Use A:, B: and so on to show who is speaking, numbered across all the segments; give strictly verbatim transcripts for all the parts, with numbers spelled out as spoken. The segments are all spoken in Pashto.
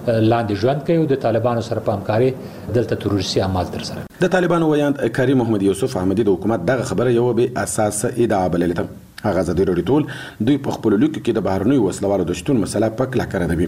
A: لاندې ژوند کوي او د طالبانو سره په همکاري دلته تروریستي اعمال ترسره.
B: د طالبانو ویاند کریم محمد یوسف احمدي د حکومت دغه خبره یو بې اساسه ادعا بللې ده. هغه ازادي راډیو ټول دوی په خپلو لیکو کې د بهرنیو وسلوالو د شتون مسله په کلکه ردوي.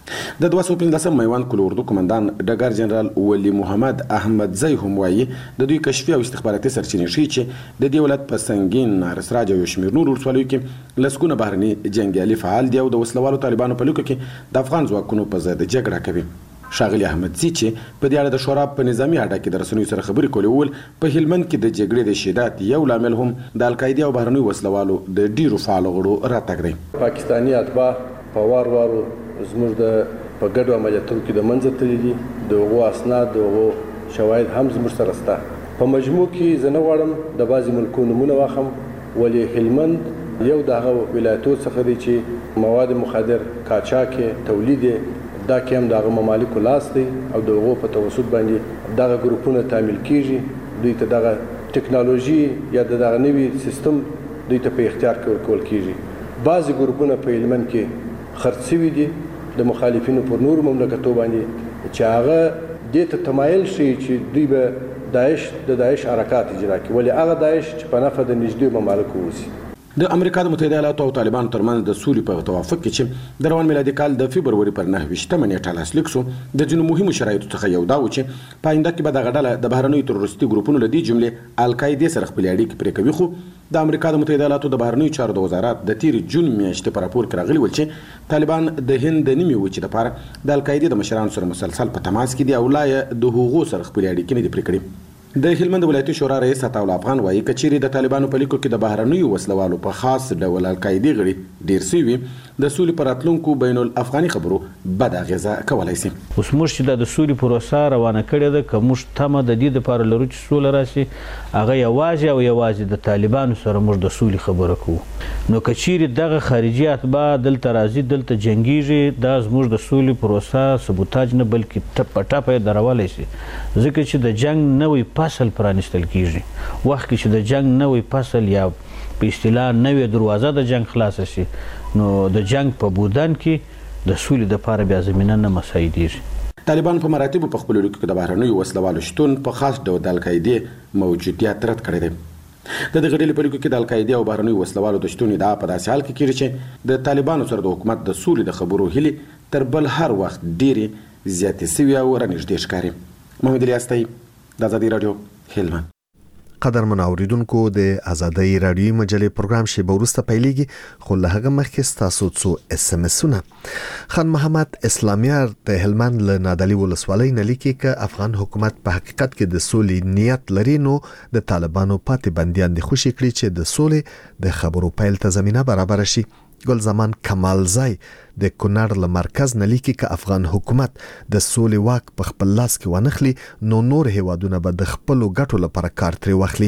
B: د دوه سوه پنځلسم میوند کل اردو قومندان ډګر جنرال ولی محمد احمد زی هم وایي د دوی کشفي او استخباراتي سرچینې ښیي چې د دې ولایت په سنګین، نارسراج او یو شمېر نورو ولسوالیو کې لسګونه بهرني جنګیالي فعال دي او د وسلوالو طالبانو په لیکو کې د افغان ځواکونو په ضد جګړه کوي. ښاغلي احمد زی چې په دې اړه د شورا په نظامي اډه کې د رسنیو سره خبرې کولې وویل په هلمند کې د جګړې د شدت یو لامل هم د القاعدې او بهرنیو وسلوالو د ډیرو فعالو غړو راتګ دی.
C: پاکستاني اتباع په وار وارو زموږ د په ګډو عملیاتو کې د منځه تللي دي. د هغو اسناد د هغو شواهد هم زموږ سره شته. په مجموع کې زه نه غواړم د بعضې ملکونو نومونه واخلم، ولې هلمند یو د هغه ولایتو څخه دی چې مواد مخدر قاچاق تولید دا کې هم دغه ممالکو لاس دی او د هغو په توسط باندې دغه ګروپونه تعمیل کیږي. دوی ته دغه ټکنالوژي یا دغه نوي سیستم دوی ته په اختیار کې ورکول کیږي. بعضې ګروپونه په هلمند کې خرڅ شوي دي د مخالفینو پر نورو مملکتو باندې چې هغه دې ته تمایل شي چې دوی به داعش د داعش حرکات اجرا کړي، ولې هغه داعش چې په نفع د نږدې ممالکو اوسي.
B: د امریکا د متحده ایالاتو او طالبانو ترمنځ د سولې په توافق کې چې د روان میلادي کال د فبروري پر نهه ویشتمه نیټه لاسلیک شو، د ځینو مهمو شرایطو څخه یو دا و چې په آینده کې به دغه ډله د بهرنیو تروریستي ګروپونو له دې جملې القاعدې سره خپلې اړیکې پرې کوي. خو د امریکا د متحده ایالاتو د بهرنیو چارو د وزارت د تیرې جون میاشتې په راپور کې راغلي ول چې طالبان د هند د نیمې وچې لپاره د القاعدې د مشرانو سره مسلسل په تماس کې دي او لا یې د هغو سره خپلې اړیکې نه دي پرې کړې. د هلمند ولایتي شورا رئیس عطاالله افغان وایي که چیرې د طالبانو په لیکو کې د بهرنیو وسلوالو په خاص ډول القاعدې غړي ډېر سوي وي، د سولې په راتلونکو بین الافغاني خبرو بد اغېزه کولی شي.
D: اوس موږ چې د سولې پروسه روانه کړې ده، که موږ تمه د دې دپاره لرو چې سوله راشي، هغه یوازې او یوازې د طالبانو سره موږ د سولې خبره کوو. نو که چیرې دغه خارجي اتباع دلته راځي، دلته جنګیږي، دا زموږ د سولې پروسه سبوتاج نه بلکې ټپه ټپه یې درولی شي، ځکه چې د جنګ نوی فصل پرانیستل کیږي. وخت کې چې د جنګ نوی فصل یا په اصطلاح نوې دروازه د جنګ خلاصه شي، نو د جنګ په بودن کې د سولې دپاره بیا زمینه نه مساعدېږي.
B: طالبان په مراتبو په خپلو لیکو کې د بهرنیو وسلوالو شتون په خاص ډول د القاعدې موجودیت رد کړی دی. د دغه ډلې په لیکو کې د القاعدې او بهرنیو وسلوالو د شتون ادعا په داسې حال کې کېږي چې د طالبانو سره د حکومت د سولې د خبرو هیلې تر بل هر وخت ډېرې زیاتې سوي او رانږدې ښکاري. محمد الیاس د ازادي راډیو هلمند.
E: قدرمن اوریدونکو، د ازادۍ راډیوي مجلې پروګرام شیبه وروسته پیلېږي، خو له هغه مخکې ستاسو څو اس ام اسونه. خان محمد اسلامیار د هلمند له نادعلي ولسوالۍ نه لیکي که افغان حکومت په حقیقت کې د سولې نیت لري، نو د طالبانو پاتې بندیان دې خوشي کړي چې د سولې د خبرو پیل ته زمینه برابره شي. ګل زمان کمالزای د کونړ له مرکز نه لیکي که افغان حکومت د سولې واک په خپل لاس کې ونخلي، نو نور هیوادونه به د خپلو ګټو لپاره کار ترې واخلي.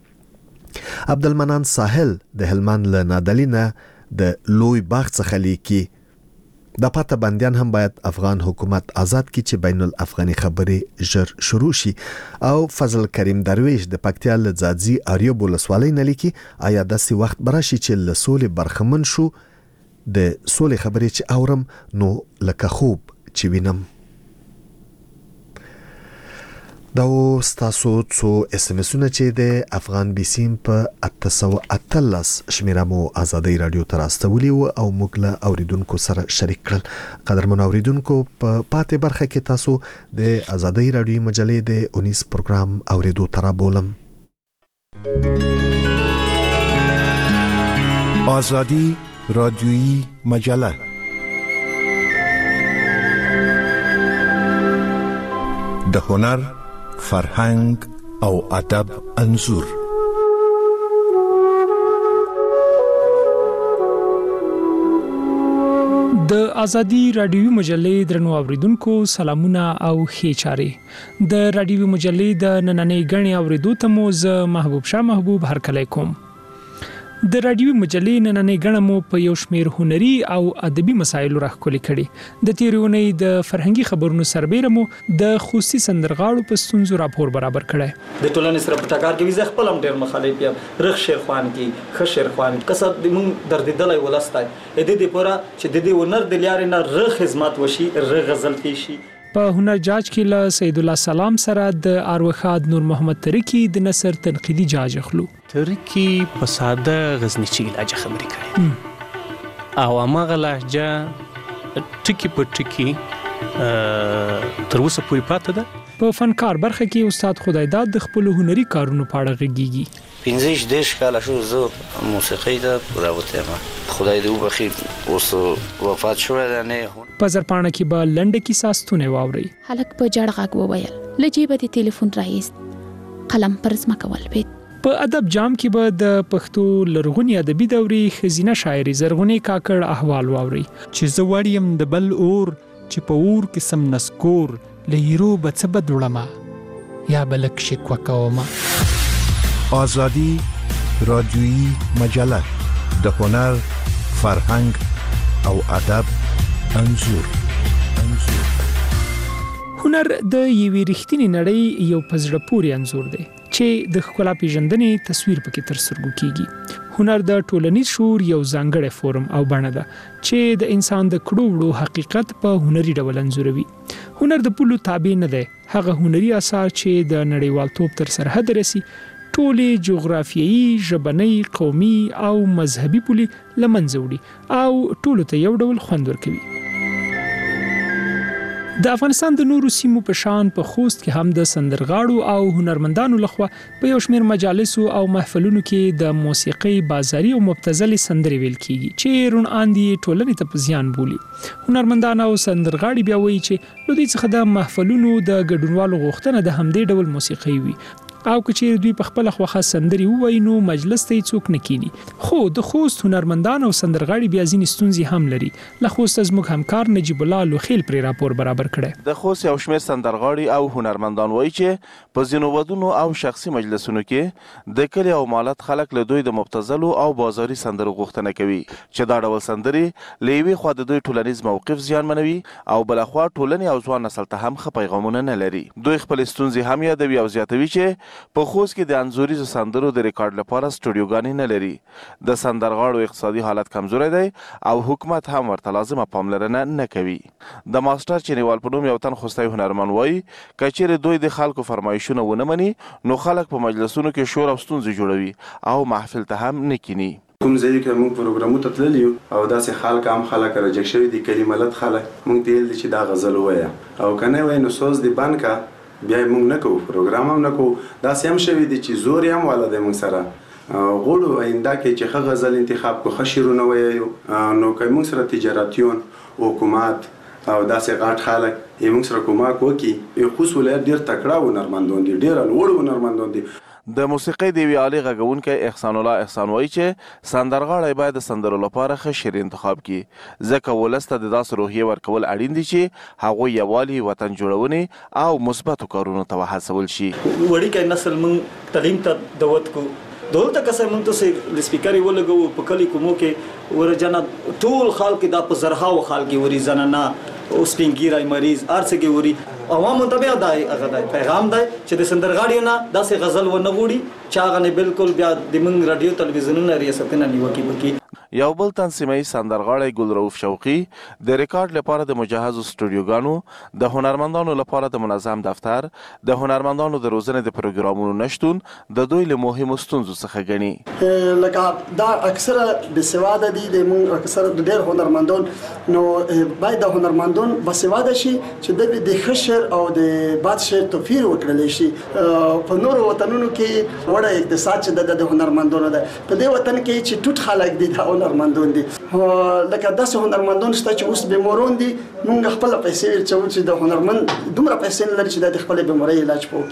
E: عبدالمنان ساحل د هلمند له نادعلي نه د لوی باغ څخه لیکي د پاته بندیان هم باید افغان حکومت آزاد کی چې بین الافغاني خبرې ژر شروع شي. او فضل کریم درویش د پکتیا له ځاځي اریوب ولسوالۍ نه لیکي آیا داسې وخت براشي چې له سولې برخمن شو، د سولې خبرې چې اورم نو لکه خوب چې وینم. دا ستاسو څو اس ام اسونه چې د افغان بیسیم په اته سوه اتلس شمیره مو ازادۍ راډیو ته راستولي وو او موږ له اوریدونکو سره شریک کړل. قدرمن اوریدونکو، په پاتې برخه کې تاسو د ازادۍ راډیوي مجلې د اونیس پروګرام اوریدو ته رابولم.
F: ازادي رادیویی مجله د هنر، فرهنګ او ادب انځور.
G: د ازادي رادیوي مجلې درنو اوریدونکو سلامونه او ښې چارې. د رادیوي مجلې د نننۍ غني اوریدو ته مو زه محبوب شاه محبوب هرکلی کوم. د رادیوي مجلې نننۍ غړ مو په یو شمېر هنري او ادبي مسایلو راخولي کړي د تیرونی د فرهنګي خبرونو سربېره مو د خصوصي سندرغاړو په ستونزو راپور برابر کړي
H: د ټولنې سره په ټکر کې زه خپل هم ډېر مخالف یم رخ شیرخوان کې خ شیرخوان کسب د مون دردیدلای ولستای د دې پورا چې د دې ونر د لارې نه رخ خدمت وشي رخ غزل پیشي
G: په هنر جاج کې له سید الله سلام سره د اروخاد نور محمد ترکی د نثر تنقیدي جاج اخلو.
I: ترکی په ساده غزنیچي لهجه خبرې کوي او هغه لهجه ټکی په ټکی تر اوسه پورې پاتې ده.
G: په فنکار برخه کې استاد خدایداد د خپل هنري کارونو په اړه غږیږي.
J: پنځه دیش کاله شو زه موسیقي ته راوته ما خدای دې وبخي اوس وفات شو نه
G: په زرپانه کې به لنډه کې ساستونه واوري.
K: هلک په جړ غږ وویل لجیبه د ټلیفون راایست قلم پر زما کول بیت.
G: په ادب جام کې به د پښتو لرغونی ادبي دوري خزینه شاعري زرغونی کاکړ احوال واوري
L: چې زه وړیم د بل اور چې په اور کې سم نسکور لهیرو بڅ بدړما یا بلک شکوا کوما.
F: آزادی رادیویی مجله د هنر فرهنګ او ادب انځور انځور
G: هنر د یوې رښتینې نړۍ یو پزړه پورې انځور دی چې د ښکلا پیژندنې تصویر پکې تر سترګو کیږي. هنر د ټولنیز شعور یو ځانګړی فورم او بڼه ده چې د انسان د کړو وړو حقیقت په هنري ډول انځوروي. هنر د پولو تابع نه دی، هغه هنري اثار چې د نړیوالتوب تر سرحد رسي ټولې جغرافیایي، ژبنۍ، قومي او مذهبي پولې له منځه وړي او ټولو ته یو ډول خوند ورکوي. د افغانستان د نورو سیمو په شان په خوست کې هم د سندرغاړو او هنرمندانو لخوا په یو شمېر مجالسو او محفلونو کې د موسیقي بازاري او مبتذلې سندرې ویل کیږي چې رون اندي ټولنې ته په زیان بولي. هنرمندان او سندرغاړي بیا وایي چې له دې څخه د محفلونو د ګډونوالو غوښتنه د همدې ډول موسیقي وي او کچېر دوی په خپل خوخه سندري ووایي نو مجلس ته څوک نه کینی. خو د خوست هنرمندان او سندرغاړي بیا ځینې ستونزې هم لري. له خوست زموږ همکار نجیب الله لوخیل پر راپور برابر کړي.
M: د خوست یو شمېر سندرغاړي او هنرمندان وایي چې په ځینو ودونو او شخصي مجلسونو کې د کلي او مالت خلک له دوی د مبتذلو او بازاري سندرو غوښتنه کوي چې دا ډول سندرې له یوې خوا د دوی ټولنیز موقف زیانمنوي او بل خوا ټولنې او ځوان نسل ته هم ښه پیغامونه نه لري. دوی خپل ستونزې هم یادوي او زیاتوي چې په خوست کې د انځوریزو سندرو د ریکارډ لپاره سټوډیوګانې نه لري. د سندرغاړو اقتصادي حالت کمزوری دی او حکومت هم ورته لازمه پاملرنه نه کوي. د ماسټر چینیوال په نوم یو تن خوستی هنرمند وایي که چیرې دوی د خلکو فرمایشونه ونه مني نو خلک په مجلسونو کې شور او ستونزې جوړوي او محفل ته هم نه کینی.
N: کوم ځای کې موږ پروګرامو ته تللی یو او داسې خلک هم خلک راجک شوي دي کلي ملت خلک موږ ته ویل دي چې دا غزل ووایه او که نه وایي نو سوز دې بند که بیا موږ نه کوو پروګرام هم نه کوو. داسې هم شوي دي چې زور یې هم والا دی موږ سره غواړو آینده کې چې ښه غزل انتخاب کړو ښه شعرونه ووایو نو که موږ سره تجارتیون حکومت او داسې غټ خلک یې موږ سره کومک وکړي. خوست ولایت ډېر تکړه هنرمندان دي ډېر لوړ هنرمندان دي.
M: د موسیقۍ د یوې عالي غږونکی احسان الله احسان وایي چې سندرغاړی باید د سندرو لپاره ښه شعر انتخاب کړي ځکه ولس ته د داسې روحیې ورکول اړین دي چې هغوی یووالي وطن جوړونې او مثبتو کارونو ته وهڅول شي.
H: وړوکی نسل موږ تعلیم ته دعوت کړو دلته که څه موږ تاسې سپیکر یې ولګوو په کلي کومو کې ورجنه ټول خلک دا په زرهاو خلک وري زنانه او سپینګیری مریض ارڅ کې وري عوامو ته بیا دای هغه دای پیغام دی چې د سندرغاړیو نه داسې غزل ونه غوړي چې هغه نه بالکل بیا د موږ رادیو تلویزیونونو ریاستونه نیوکې وکړي.
M: یو بل تنظیمي سندرغاړی ګلرؤف شوقي د ریکارډ لپاره د مجهزو سټوډیوګانو د هنرمندانو لپاره د منظم دفتر د هنرمندانو د روزنې د پروګرامونو نشتون د دوی له مهمو ستونزو څخه ګڼي.
O: لکه دا اکثره بسواده دي د موږ اکثره د ډېر هنرمندان نو باید د هنرمندان بسواده شي چې د د خشر او د باد شعر توفیر وکړل شي. په نورو وطنونو کې وړه اقتصاد چې د هنرمندانو ده په دې وطن کې چې ټوټ خلک دي د هنرمندان دي لکه داسې هنرمندان شته چې اوس بیمارون دي موږ خپل پیسې ورچو چې د هنرمند دومره پیسې نه لري چې د خپل بیمارۍ علاج وکړي.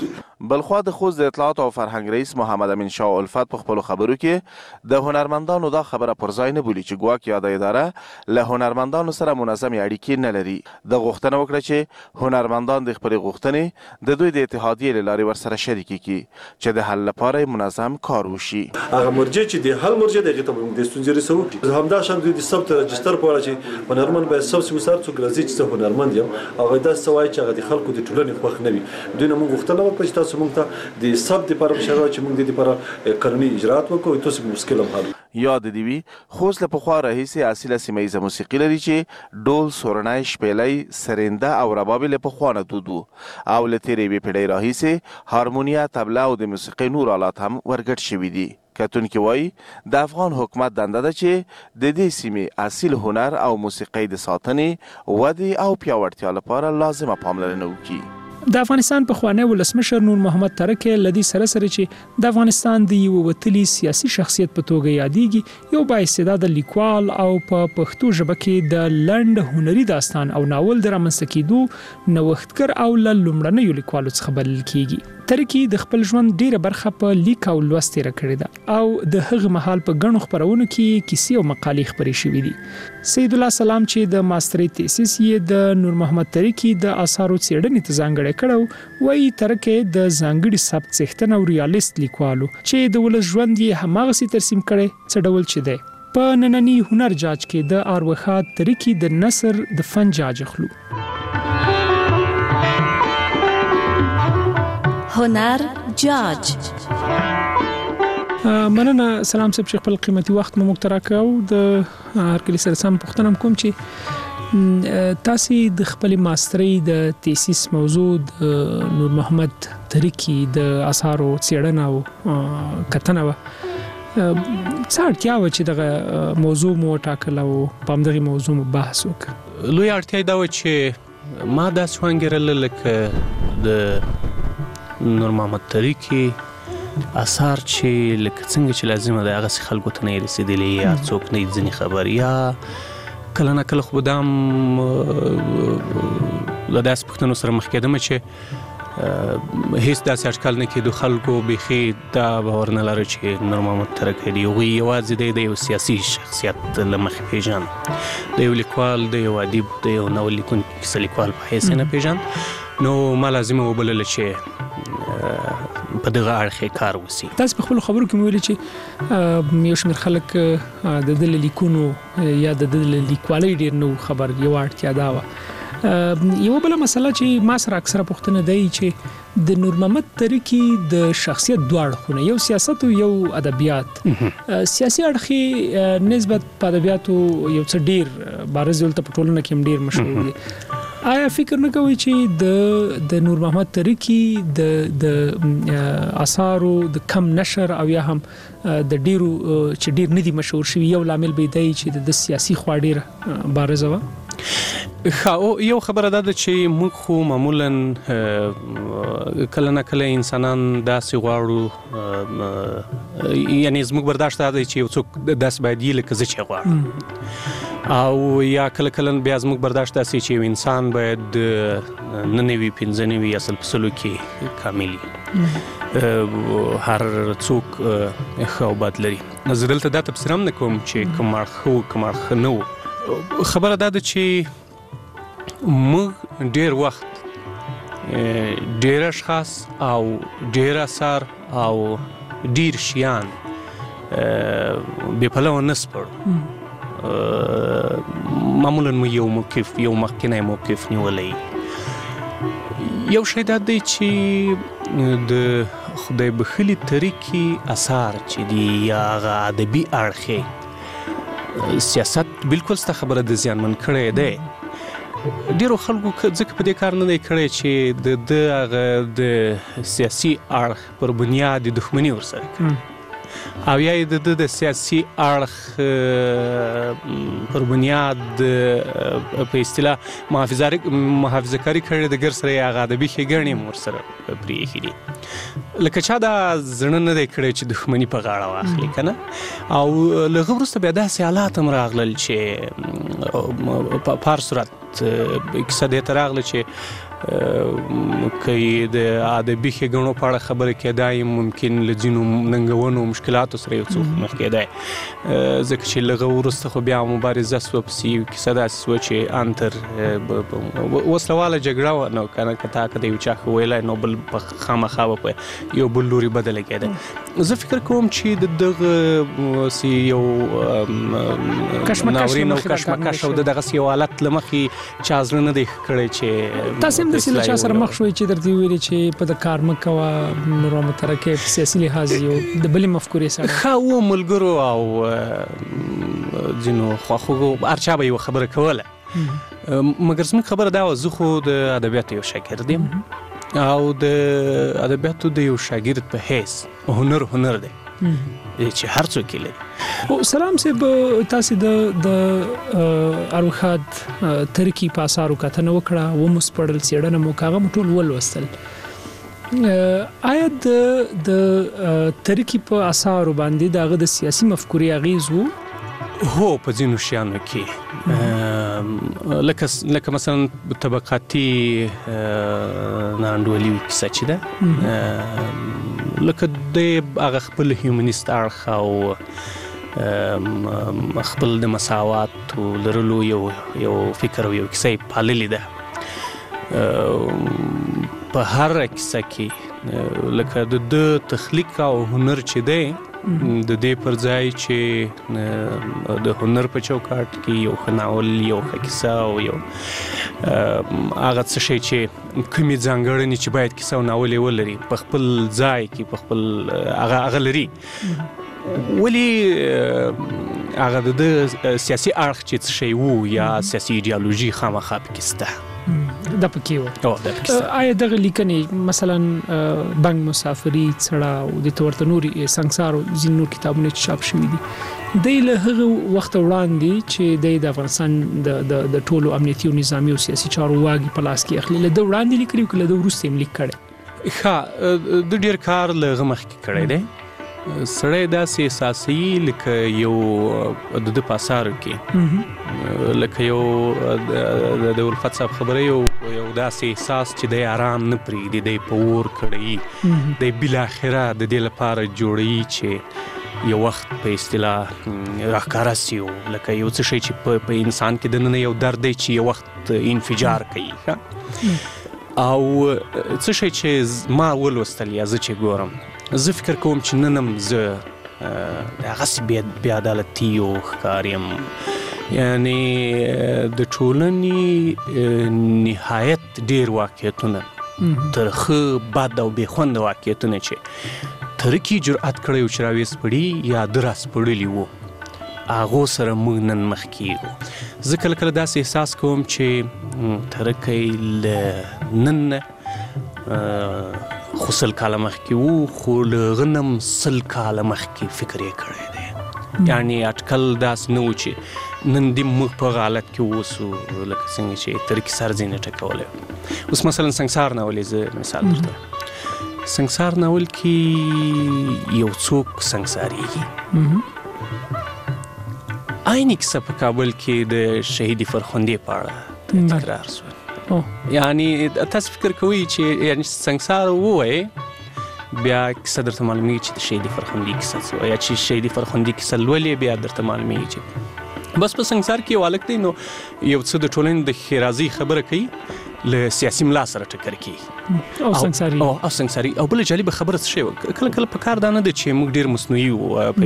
M: بلخوا د خوست د اطلاعات او فرهنګ رئیس محمد امین شاه الفت په خپلو خبرو کې د هنرمندانو دا خبره پر ځای نه بولي چې ګواکې یاده اداره له هنرمندانو سره منظمې اړیکې نه لري. د غوښتنه وکړه چې هنرمندان د خپلې غوښتنې د دوی د اتحادیې له لارې ورسره شریکې کړي چې د حل لپاره منظم کار وشي.
P: هغه مرجع چې د حل مرجع دغه ته موږ د ستونزې رسو همدا شان د ثبت رجستر په اړه چې هنرمند باید ثبت وسار څوک راځي چې هنرمند یم هغه دا سوای چې هغه د خلکو د ټولنې خوښ نه وي. دوی نه موږ غوښتنه وکړه چې تاسو موږ ته د ثبت لپاره شرایط چې موږ د لپاره قانوني اجراءات وکړو تاسو مشکل هم حل.
M: یاد دی وی خوست له پخوا راهیسې اصیله سیمه موسیقي لري چې ډول، سورنای، شپېلۍ، سرنده او رباب له پخوا نه دود او له تیرې وی پیړۍ راهیسې هارمونیا، طبله او د موسیقۍ نور آلات هم ورګډ شوي دي. کتونکي وایي د افغان حکومت دنده ده چې د دې سیمې اصیل هنر او موسیقۍ د ساتنې، ودې او پیاوړتیا لپاره لازمه پاملرنه وکړي.
G: د افغانستان پخوانی ولسمشر نور محمد ترکی لدی سره سره چې د افغانستان د یو وتلی سیاسي شخصیت په توګه یادېږي، یو با استعداد لیکوال او په پښتو ژبه کې د لنډ هنري داستان او ناول د رامنځته کېدو نوښتګر او له لومړنیو لیکوالو څخه بلل کېږي. ترکی د خپل ژوند ډیره برخه په لیک او لوست تېره کړې ده او د هغه مهال په ګڼو خپرونو کې کیسې او مقالې خپرې شوې دي. سید الله سلام چې د ماسترۍ تیسیس یې د نور محمد ترکی د آثارو څېړنې ته ځانګړی کړو، وایي ترکی د ځانګړي سبک څښتن او ریالیست لیکوالو چې د ولس ژوند یې هماغسې ترسیم کړی څه ډول چې دی. په نننی هنر جاج کې د اروخات ترکی د نثر د فن جاج اخلو.
Q: هنر جاج
G: مننه سلام صاحب چې خپل قیمتي وخت مو مخترا کاو. د هر کلی سره سم پوښتنه کوم چې تاسو د خپل ماسترۍ د تیسیس موضوع د نور محمد ترکی د آثارو څېړنه او کتنه و څه اړتیا و چې دغه موضوع مو ټاکل او په همدغه موضوع مو بحث وکړ؟
I: لوی اړتیا دا و چې ما داسې وانګېرله لکه د نور محمد ترکی اثار چې لکه څنګه چې لازمه ده هغسې خلکو ته نه یې رسېدلي یا څوک نه یې ځینې خبر یا کله نه کله خو به دا هم له داسې پوښتنو سره مخ کېدمه چې هیڅ داسې اټکل نه کېدو خلکو بیخي دا باور نه لره چې نور محمد ترکی دی هغوی یوازې دی د یو سیاسي شخصیت له مخې پېژاند، د یو لیکوال، د یو ادیب، د یو ناول لیکونکي، کیسه لیکوال په حیث یې نه پېژاند. نو ما لازمه وبلله چې په دغه اړخ کار وسی.
G: تاسو په خپل خبرو کې ویلي چې یو شمېر خلک د دل لیکونو یا د دل لیکوالۍ ډیر نو خبر یو اړتیا دا و. یو بل مسله چې ما سره اکثره پوښتنه دی چې د نور محمد ترکی د شخصیت دوه اړخونه، یو سیاست او یو ادبیات. سیاسي اړخ نسبت په ادبیاتو یو څه ډیر بارز ولته په ټولنه کې ډیر مشهور دی. آیا فکر نه کوي چې د د نور محمد ترکی د د آثارو د کم نشر او یا هم د ډیرو چې ډیر ندي مشهور شوي یو لامل به دی چې د سیاسي خوا ډیر بارزه و؟
I: یو خبره دا ده چې موږ خو معمولا کله نه کله انسانان داسې غواړو، یعنی زموږ برداشت دا دی چې یو څوک داسې باید یي لکه زه چې غواړم، او یا کله کله بیا زموږ برداشت داسې چې یو انسان باید نه نوي پنځه نوي اصل په سلو کې کامل وي. هر څوک ښه او بد لري. زه دلته دا تبصره هم نه کوم چې کوم اړخ ښه و کوم اړخ ښه نه و. خبره دا ده چې موږ ډیر وخت ډیر اشخاص او ډیر اثار او ډیر شیان بې پلوه نه سپړو. معمولا مو یو موقف یو مخکینی موقف نیولی. یو شی دا دی چې د خدای بخښلي ترکی اثار چې دي یا هغه ادبي اړخ سیاست بالکل ستا خبره د زیانمن کړی دی. ډیرو خلکو ځکه په دې کار نه دی کړی چې د ده هغه د سیاسي اړخ پر بنیاد دښمني ورسره کړي او یا یې د ده د سیاسي اړخ پر بنیاد په اصطلاح محافظه کاري کړې د ګر سره یې هغه ادبي ښېګڼې هم ورسره پرېښي دي. لکه چا دا زړه نه دی کړی چې دښمني په غاړه واخلي که نه. او له هغه وروسته بیا داسې حالات هم راغلل چې په هر صورت کیسه دې ته راغله چې کوي د ادبي ښېګڼو په اړه خبرې کېدای ممکن له ځینو ننګونو مشکلاتو سره یو څه مخ کېدای ځکه چې له هغه وروسته خو بیا مبارزه سوه پسې یو کیسه داسې سوه چې انتر وسلواله جګړه وه نو که نه که تا که د یو چا ښه ویلی نو بل خامخا به په یو بل لوري بدله کېده زه فکر کوم چې د دغه سي یو ناورین او کشمکش او د دغسې یو حالت له مخې چا زړه نه دی ښه کړی چې
G: تاسو هم داسې له چا سره مخ شوئ چې درته ویلي چې په د کار مه کوه نور مترکه په سیاسي لحاظ یو د بلې مفکورې سره
I: ښه و ملګرو او ځینو خواخوږو هر چا به یوه خبره کوله مګر زموږ خبره دا وه زه خو د ادبیاتو یو شاګرد یم او د ادبیاتو د یو شاګرد په حیث هنر هنر دی چې هر څوک یې لري
G: او سلام صاحب تاسې د د اروښاد ترکي په اثارو کتنه وکړه ومو سپړل څېړنه مو کاغه مو ټول ولوستل آیا د د ترکي په اثارو باندې د هغه د سیاسي مفکورې اغیز و
I: هو په ځینو شیانو کې لکه لکه مثلا طبقاتي ناانډولي کیسه چې ده لکه د هغه خپل هیومنیست اړخ او خپل د مساوات لرلو یو یو فکر او یو کیسه یې پاللې ده په هر کیسه کې لکه د د تخلیق او هنر چې دی د دې پر ځای چې د هنر په چوکاټ کې یو ښه ناول یو ښه کیسه او یو هغه څه شی چې کومې ځانګړنې چې باید کیسه او ناول یې ولري په خپل ځای کې په خپل هغه هغه لري ولې هغه د سیاسي اړخ چې څه شی وو یا سیاسي ایډیالوژي خامخا پکې شته
G: دا پکې و آیا دغه لیکنې مثلا بنګ مسافري څړه او د تورته نوري سنگسار او ځینې نور کتابونه چې چاپ شوي دي دی له هغه وخت وړاندې چې د افغانستان د د ټولو امنیتي او نظامی او سیاسي چارو واګي په لاس کې اخلي له د وړاندې لیکلي او له د وروسته هم لیک کړی
I: ښه د ډېر کار له هغه مخکې کړی دی سړی داسې احساسوي لکه یو د ده په اثارو کې لکه یو د الفت صاحب خبره یو یو داسې احساس چې دی آرام نه پرېږدي دی په اور کړی دی بالاخره د دې لپاره جوړوي چې یو وخت په اصطلاح راښکاره سي لکه یو څه شی چې په انسان کې دننه یو درد دی چې یو وخت انفجار کوي او څه شی چې ما ولوستل یا زه چې ګورم زه فکر کوم چې نن هم زه هغسې بې عدالتي او ښکار یم یعنې د ټولنې نهایت ډېر واقعیتونه ترخه بد او بې خونده واقعیتونه چې ترکي جرأت کړی و چې راویسپړي یا ده راسپړلي وو هغو سره موږ نن مخ کېږو زه کله کله داسې احساس کوم چې ترکی له نن نه خو سل کاله مخکې وو خو له هغه نه هم سل کاله مخکې فکر یې کړی دی یعنې اټکل داسې نه و چې نن دې موږ په هغه حالت کې واوسو لکه څنګه چې ترکي سر ځینې ټکولی اوس مثلا سنګسار ناول یې زه مثال درته سنګسار ناول کې یو څوک سنګساریږي عیني کیسه په کابل کې د شهیدې فرخندې په اړه تکرار شوه یعنی تاسو فکر کوئ چې یعنی سنګسار ووایې بیا کیسه درته معلومیږي چې د شهیدې فرخندې کیسه څه وه یا چې شهیدې فرخندې کیسه لولې بیا درته معلومیږي چې بس په سنګسار کې یو هلک دی نو یو څه د ټولنې د ښېرازۍ خبره کوي له سیاسي ملا سره ټکر کېږي
G: او سنګساري
I: او سنګساري او بله جالبه خبره څه شی وه کله کله په کار دا نه ده چې موږ ډېر مصنوعي وو په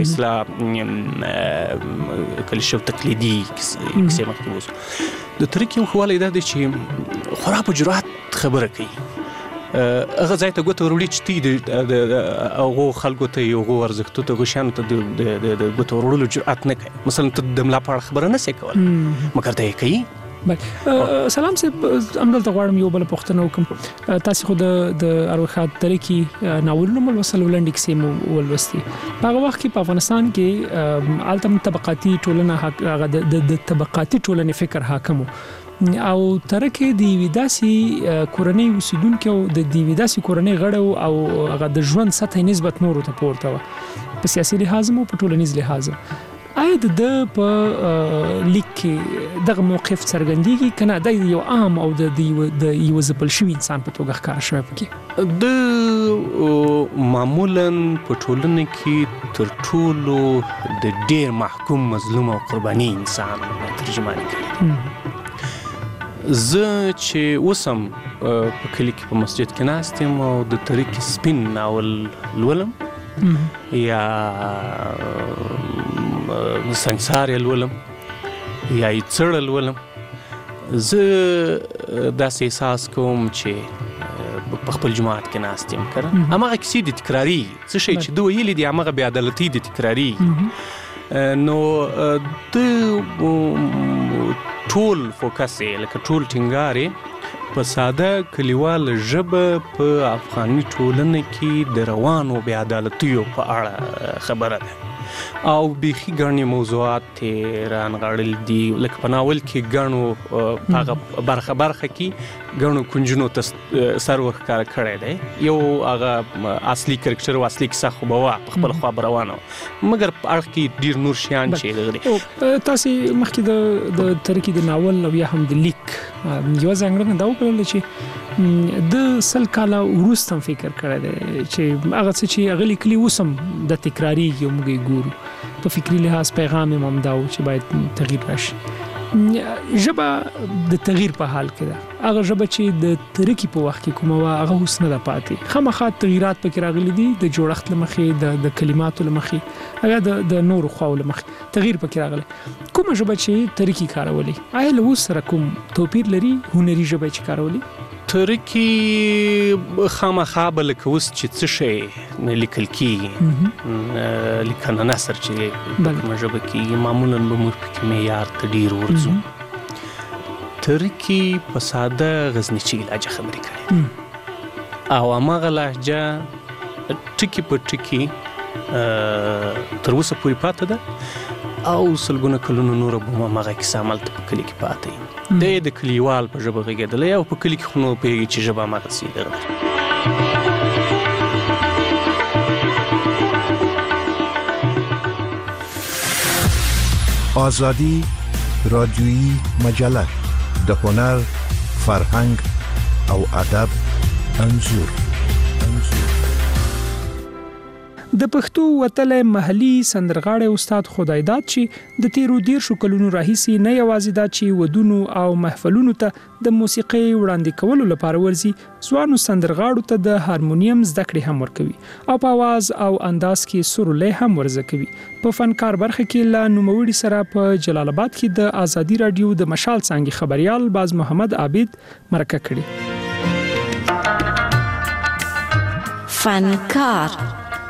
I: اصطلاح کلیشه او تقلیدي کیسې مخکې واوسو د ترکي یو ښه والی دا دی چې خورا په جرأت خبره کوي هغه ځای ته ګوته وروړي چې تی د هغو خلکو ته یو هغو ارزښتو ته هغو شیانو ته د ګوته وروړلو جرأت نه کوي مثلا ته د ملا په اړه خبره نه سې کولی مګر ته یې کوي
G: سلام صاحب همدلته غواړم یو بله پوښتنه وکړم تاسې خو د اروښاد ترکي ناولونه مو لوستل لنډې کیسې مو ولوستې په هغه وخت کې په افغانستان کې هلته هم طبقاتي ټولنه هغه د طبقاتي ټولنې فکر حاکم و او ترکي د یوې داسې کورنۍ اوسېدونکي او د یوې داسې کورنۍ غړی او هغه د ژوند سطحې نسبت نورو ته پورته وه په سیاسي لحاظ هم او په ټولنیز لحاظ آیا د په لیک کې دغه موقف څرګندېږي کنه د یو عام او د د یو ځپل شوی انسان په توګه ښکار شوی پکې؟
I: د معمولا په ټولنه کې تر ټولو د ډیر محکوم مظلوم او قرباني انسان ترجمه کوي. زه چې اوسم په کلی کې په مسجد کې ناست یم او د طریق سپین ناول لولم یا سنګسار یې لولم یا یې څړه لولم، زه داسې احساس کوم چې په خپل جماعت کې ناست یم که نه هماغه کیسې دي تکرارېږي، څه شی چې ده ویلي دي هماغه بې عدالتۍ دي تکرارېږي. نو د ټول فوکس یې لکه ټول ټینګار یې په ساده کلیوال ژبه په افغاني ټولنه کې د روانو بې عدالتیو په اړه خبره ده او بیخي ګڼې موضوعات یې رانغاړل دي، لکه په ناول کې ګڼو هغه برخه برخه کې ګڼو کنجونو ته سر ورښکاره کړی دی. یو هغه اصلي کرکټر او اصلي کیسه خو به وه په خپل خوا به روانه وه، مګر په اړخ کې ډېر نور شیان چې دغه دي.
G: تاسې مخکې د ترکي د ناول او یا هم د لیک یوه ځانګړنه دا وکړله چې د سل کاله وروسته هم فکر کړی دی چې هغه څه چې هغه لیکلي اوس هم د تکرارېږي او موږ یې ګورو. په فکري لحاظ پیغام یې هم دا و چې باید تغییر راشي. ژبه د تغییر په حال کې ده، هغه ژبه چې د ترکي په وخت کې کومه وه هغه اوس نه ده پاتې، خامخا تغییرات پکې راغلي دي د جوړښت له مخې، د کلماتو له مخې یا د نورو خواو له مخې تغییر پکې راغلی. کومه ژبه چې ترکي کارولي آیا له اوس سره کوم توپیر لري هنري ژبه چې کارولي؟
I: ترکي خامخا به لکه اوس چې څه شی نه لیکل کېږي، لیکنه نثر چې په کومه ژبه کېږي معمولا به موږ پکې معیار ته ډېر ورځو. ترکي په ساده غزنیچي لهجه خبرې کوي او هماغه لهجه ټکي په ټکي تر اوسه پورې پاته ده او سلګونه کلونه نوره به هماغه کیسه همالته په کلي کې پاته وي. دی د کلیوال په ژبه غږېدلی او په کلي کې خو نو پوهېږي چې ژبه هماغسې دغه
F: ده. آزادی رادیویی مجله د هنر، فرهنګ او ادب انځور.
G: د پښتو وتلی محلي سندرغاړی استاد خدایداد چې د تیرو دیرشو کلونو راهیسې نه یوازې دا چې ودونو او محفلونو ته د موسیقۍ وړاندې کولو لپاره ورځي، ځوانو سندرغاړو ته د هارمونیم زده کړې هم ورکوي او په اواز او انداز کې سرولی هم ورزده کوي. په فنکار برخه کې له نوموړي سره په جلال آباد کې د آزادي رادیو د مشال څانګې خبریال باز محمد عابد مرکه کړې.
Q: فنکار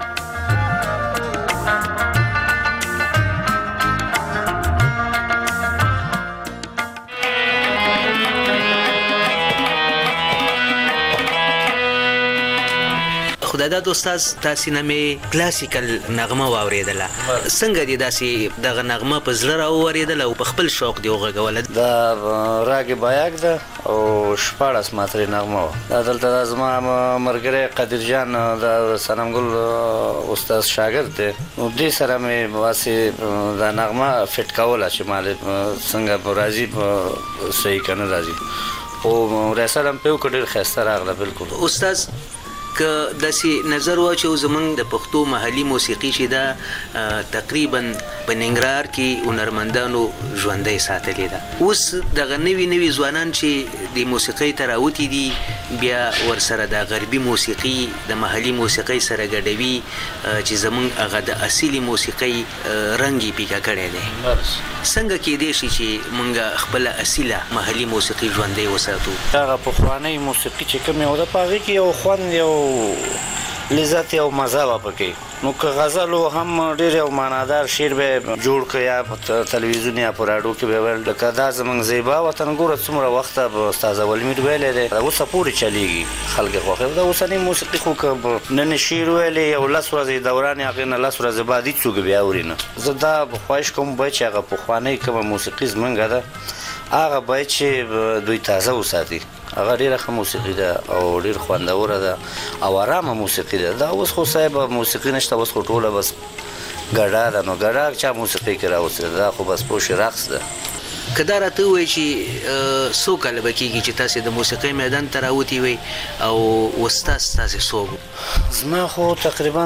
R: خدایداد استاد تاسې نه مې کلاسیکل نغمه واورېدله، څنګه دې داسې دغه نغمه په زړه راوورېدله او په خپل شوق دې وغږوله؟
J: دا راګ بایاک ده او شپاړس ماترې نغمه وه. دا دلته دا زما ملګری قدیر جان د صنمګل استاد شاګرد دی، نو دې سره مې واسې دا نغمه فټ کوله چې مالې څنګه به راځي صحیح که نه راځي، خو ریاست هم پې وکړه ډېر ښایسته راغله. بلکل
R: استاد که داسې نظر واچو زمونږ د پښتو محلي موسیقي چې دا تقریبا په ننګرهار کې هنرمندانو ژوندۍ ساتلې ده، اوس دغه نوي نوي ځوانان چې د موسیقۍ ته راوتي دي بیا ورسره د غربي موسیقي د محلي موسیقۍ سره ګډوي چې زمونږ هغه د اصلي موسیقۍ رنګ یې پیکه کړی دی. څنګه کېدی شي چې مونږ خپله اصیله محلي موسیقي ژوندۍ وساتو؟
J: هغه پخوانۍ موسیقي چې کومې وه په هغې کې یو خوند یو لذت او مزه وه پکې، نو که غزل هم ډېر یو معنادار شعر به جوړ کړه یا په تلویزیون یا په راډیو کې به ویل لکه دا زموږ زیبا وطن ګوره څومره وخته به استاد اولمیر ویلی دی، اوسه پورې چلیږي خلک یې خوښوي. دا اوسنۍ موسیقي خو که نن شعر ویلی یو لس ورځې دوران یې هغې نه لس ورځې بعد هېڅوک بیا اوري نه. زه دا خواهش کوم باید چې هغه پخوانۍ کومه موسیقي زموږ ده هغه باید چې دوی تازه وساتي، هغه ډېره ښه موسیقي ده او ډېر خوندوره ده او ارامه موسیقي ده. دا اوس خو صاحب موسیقي نشته، اوس خو ټوله بس ګډا ده نو ګډا چا موسیقي کې راوستې دا خو بس پوش رقص ده.
R: که دا راته ووایي چې څو کاله به کېږي چې تاسې د موسیقۍ میدان ته راوتي وئ او استاد ستاسې څوک و؟
J: زما خو تقریبا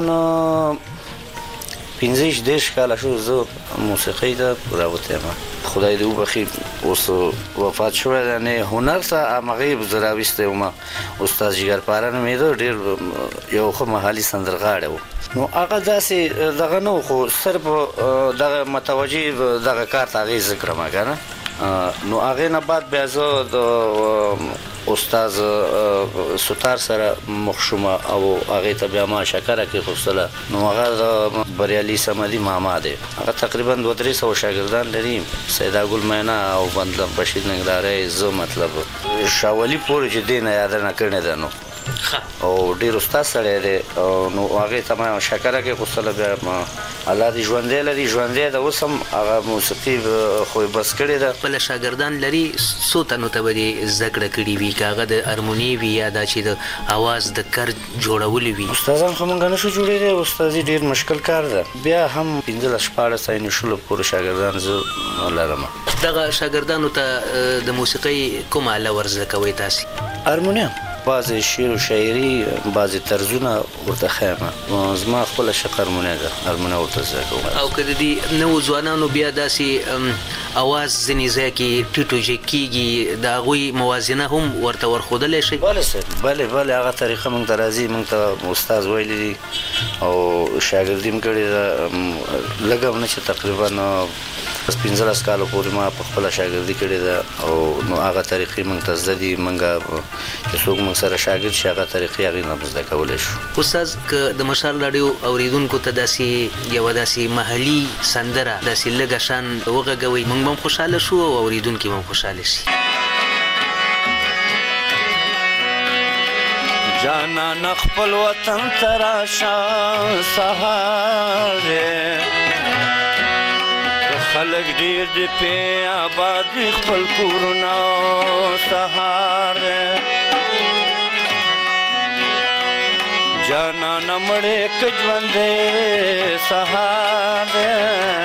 J: پنځه دېرش کاله شو زه موسیقۍ ته راوتی یم. خدای دې وبخي اوس وفات شوی دی نه هنر ته همغې زه راویستی وم. استاد جګرپاره نومېده ډېر یو ښه محلي سندرغاړی و. نو هغه داسې دغه نه و خو صرف دغه متوجه دغه کار ته هغې زه کړم که نه. نو هغې نه بعد بیا زه د استاذ ستار سره مخ شوم او هغې ته بیا ما شکره کېښودله. نو هغه د بریالي صمدي ماما دی. هغه تقریبا دوه درې سوه شاګردان لري. سیدا ګل مینا او بندلم بشیر ننګرهاری زه مطلب شاولي پورې چې دې نه یادونه کړې ده نو او ډېر استاد سړی دی. نو هغې ته ما شکره کېښودله. بیا ما الله دې ژوندی لري ژوندی ده اوس هم هغه موسیقي خو یې بس کړې ده.
R: خپله شاګردان لري څو تنو ته به دې زده کړه کړې وي که هغه د هارموني وي یا دا چې د اواز د کر جوړولي وي؟
J: استادان خو موږ نشو جوړېدی. استادي ډېر مشکل کار ده. بیا هم پنځلس شپاړس یعنې شلو پورې شاګردان زه لرم.
R: دغه شاګردانو ته د موسیقۍ کومه آله ور زده کوئ تاسې؟
J: هارمونیم، بعضې شعر و شاعري، بعضې طرزونه ورته ښیم. زما خپله شق هارمونی ده. هارمونی ورته زده کوم.
R: او که د دې نوو ځوانانو بیا داسې اواز ځینې ځای کې ټیټ و جګ کېږي د هغوی موازنه هم ورته ورښودلی شئ؟
J: بله صاحب بلې بلې هغه طریقه موږ ته راځي. موږ ته استاد ویلی دي او شاګردي م کړې ده لږه هم نه چې تقریبا پنځلس کالو پورې ما په خپله شاګردي کړې ده او نو هغه طریقې موږ ته زده دي. موږ چې څوک موږ سره شاګرد شي هغه طریقې هغې نه زده کولی شو.
R: استاد که د مشال راډیو اورېدونکو ته داسې یوه داسې محلي سندره داسې لږه شان وغږوئ موږ به هم خوشحاله شو او اورېدونکي به هم خوشحاله شي.
J: جانان خپل وطن ته راشه سهار دی خلق ډېر دې پې آباد دي خپل کورونه سهار دی جانانه مړې که ژوندی سهار دی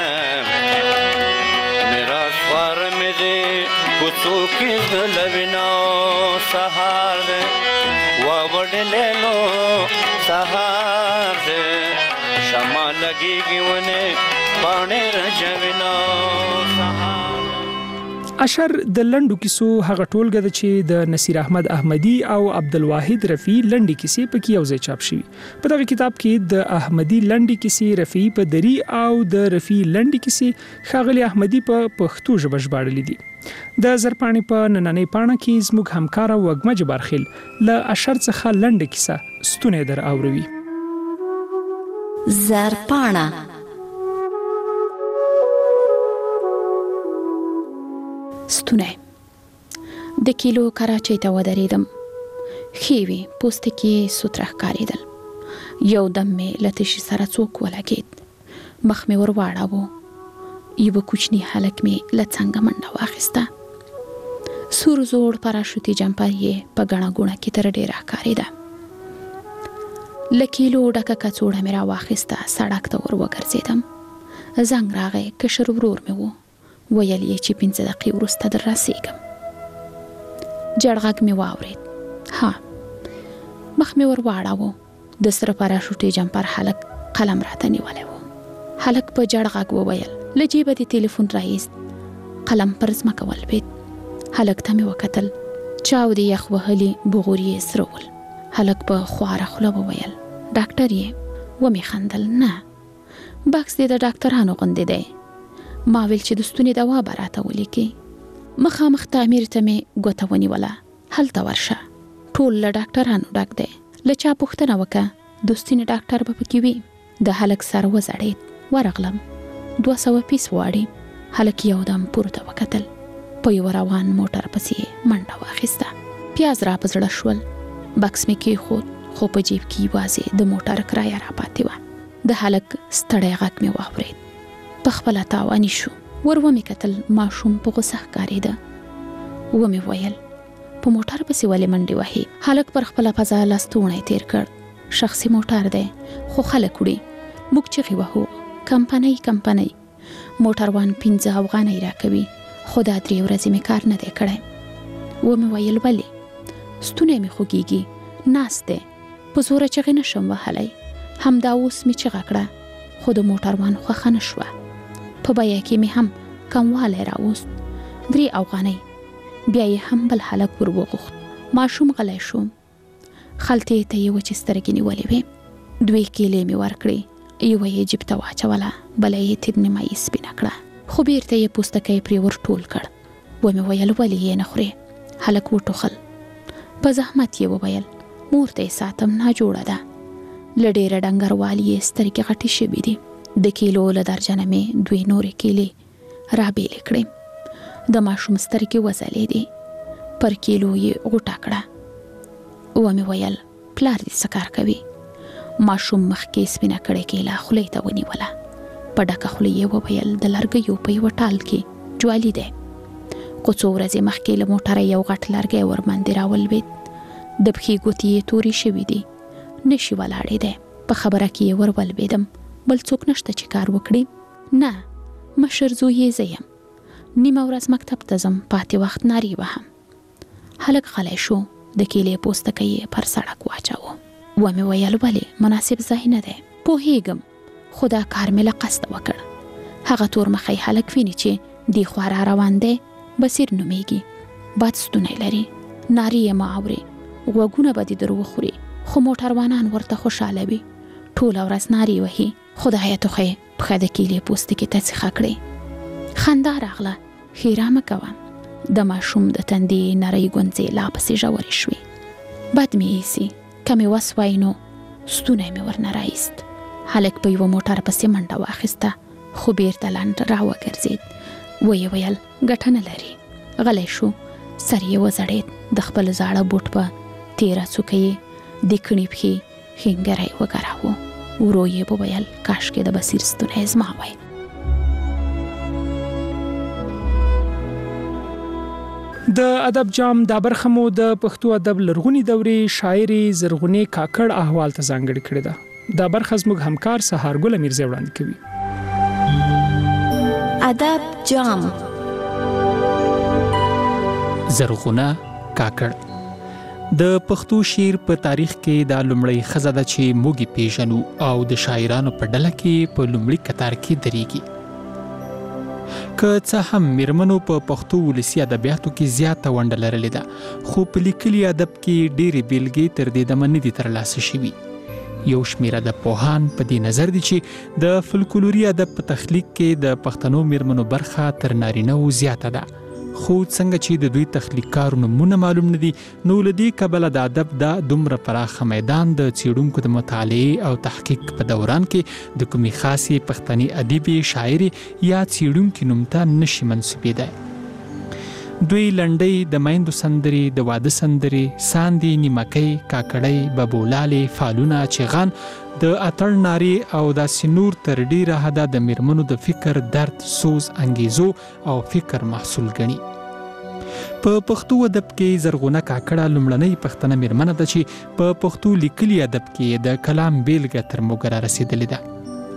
J: میراث خواره مې دی کوڅو کې د لوینو سهار دی واوډلې نو سهار دی شمع لګېږي ونې باڼې رژوینو سهار.
G: اشر د لنډو کیسو هغه ټولګه ده چې د نصیر احمد احمدي او عبدالواحد رفیع لنډې کیسې پکې یو ځای چاپ شوي. په دغه کتاب کې د احمدي لنډې کیسې رفیعي په دري او د رفیع لنډې کیسې ښاغلي احمدي په پښتو ژبه ژباړلې دي. د زرپاڼې په نننۍ پاڼه کې زموږ همکاره وږمه جبارخیل له اشر څخه لنډه کیسه ستونی در اوروي.
Q: زرپاڼه
K: ستونی. د کیلو کراچۍ ته ودرېدم. ښې وې پوستکي سوتره ښکارېدل. یو دم مې له تشي سره څوک ولګېد. مخ مې ور واړاوه. یوه کوچني هلک مې له څنګه منډه واخیسته. سور زوړ پراشوتي جمپر یې په ګڼه ګوڼه کې تر ډېره ښکارېده. له کیلو ډکه کڅوړه مې راواخیسته. سړک ته ور وګرځېدم. زنګ راغی. کشر ورور مې و. ویل یې چې پنځه دقیقې وروسته در رسېږم. جړ غږ مې واورېد. ها مخ مې ور واړاوه. د سره پراشوټي جمپر هلک قلم راته نیولی و. هلک په جړ غږ وویل له جیبه دې تلیفون راایست. قلم پر ځمکه ولوېد. هلک ته مې وکتل. چاودې یخ وهلي بغور یې سره ول. هلک په خواره خوله وویل ډاکټر یې؟ ومې خندل. نه بکس دې د ډاکټرانو غوندې دی. ما ویل چې د ستوني دوا به راته ولیکې. مخامخ تعمیر ته مې ګوته ونیوله. هلته ورشه ټول له ډاکټرانو ډک دی. له چا پوښتنه وکړه د ستوني ډاکټر به پکې وي. د هلک سر وځړېد. ورغلم. دوه سوه پیس غواړي. هلک یو دم پورته وکتل. په یو روان موټر پسې منډه واخیسته. پیاز را په زړه شول. بکس مې کېښود خو په جیب کې یوازې د موټر کرایه را پاتې وه. د هلک ستړی غږ مې واورېد. په خپله تاواني شو. ور ومې کتل. ماشوم په غوسه ښکارېده. ومې ویل په موټر پسې ولې منډې وهې؟ هلک پر خپله پزه لستوڼی تېر کړ. شخصي موټر دی خو خلک وړي. موږ چغې وهو. کمپنۍ کمپنۍ موټروان پنځه افغانۍ راکوي، خو دا درې ورځې مې کار نه دی کړی. ومې ویل ولې؟ ستونی مې خوږیږي، ناست دی، په زوره چغې نشم وهلی. همدا اوس مې چغه کړه، خو د موټروان خوښه نه شوه. په بیه کې مې هم کموالی راوست، درې افغانۍ. بیا یې هم بل هلک ور وغوښت. ماشوم غلی شو، خلطې ته یې وچې سترګې نیولې وې. دوې کیلې مې ورکړې، یوه یې جیب ته واچوله، بله یې تر نیمایي سپینه کړه، خو بیرته یې پوستکی پرې ور ټول کړ. ومې ویل ولې یې نه خورې؟ هلک وټوخل. په زحمت یې وویل مور ته یې ساتم، ناجوړه ده. له ډېره ډنګروالي یې سترګې غټې شوي دي. د کیلو له درجنه مې دوې نورې کیلې رابېلې کړې. د ماشوم سترګې وځلېدې، پر کیلو یې غوټه کړه. ومې ویل پلار دې څه کار کوي؟ ماشوم مخکې سپینه کړې کیله خولې ته ونیوله. په ډکه خوله یې وویل د لرګیو په یوه ټال کې جوالي دی. خو څو ورځې مخکې له موټره یو غټ لرګی ورباندې راولوېد. د پښې ګوتې یې تورې شوي دي، نشي ولاړېدی. په خبره کې یې ور ولوېدم، بل څوک نشته چې کار وکړي؟ نه، مشر زوی یې زه یم. نیمه ورځ مکتب ته ځم، پاتې وخت نارې وهم. هلک غلی شو، د کیلې پوستکی یې پر سړک واچاوه. ومې ویل ولې؟ مناسب ځای نه دی. پوهېږم، خو دا کار مې له قصده وکړ. هغه تور مخی هلک ویني چې دې خوا را روان دی، بصیر نومیږي، بد ستونی لري، نارې یې مه اورې، غوږونه به دې در وخوري. خو موټروانان ورته خوشحاله وي، ټوله ورځ نارې وهي. خدایه ټوخې پښه د کیلې پوستکي ته څیخه کړې. خندا راغله، ښیرا مه کوه. د ماشوم د تندې نرۍ ګونځې لا پسې ژورې شوې. بد مې ایسي، که مې وس وای نو ستونی مې ورنه رایست. هلک په یوه موټر پسې منډه واخیسته، خو بیرته لنډ را وګرځېد. ویې ویل ګټه نه لري. غلی شو، سر یې وځړېد. د خپل زاړه بوټ په تېره څوکه یې د کڼې پښې ښینګری وګراوه. ورو یې وویل کاشکې د بصیر ستونی زما وای.
G: د ادب جام دا برخه مو د پښتو ادب لرغونی دورې شاعري زرغونې کاکړ احوال ته ځانګړې کړې ده. دا برخه زموږ همکار سهارګل میرزا وړاندې کوي.
Q: ادب جام
L: زرغونه کاکړ د پښتو شعر په تاریخ کې دا لومړی ښځه ده چې موږ پیژنو او د شاعرانو په ډله کې په لومړي کتار کې درېږي. که څه هم میرمنو په پښتو ولسي ادبیاتو کې زیاته ونډه لرلې ده، خو په لیکلي ادب کې ډېرې بیلګې تر دې دمه نه دي ترلاسه شوي. یو شمېر ادبپوهان په دې نظر دي چې د فلکلوري ادب په تخلیق کې د پښتنو میرمنو برخه تر نارینه‌وو زیاته ده. خو څنګه چې د دوی تخلیق کارو نومونه معلوم نه دي، نو له دې کبله د ادب دا دومره پراخه میدان د څېړونکو د مطالعې او تحقیق په دوران کې د کومې خاصې پښتني ادیبې، شاعرې یا څېړونکي نوم ته نشي منسوبېدی. دوی لنډۍ، د میندو سندرې، د واده سندرې، ساندې، نیمکۍ، کاکړۍ، ببولالې، فالونه، چغان، د اتڼ نارې او داسې نور تر ډیره حده د میرمنو د فکر، درد، سوز، انګیزو او فکر محصول ګڼي. په پښتو ادب کې زرغونه کاکړه لومړنۍ پښتنه میرمنه ده چې په پښتو لیکلي ادب کې د کلام بیلګه تر موږ را رسېدلې ده.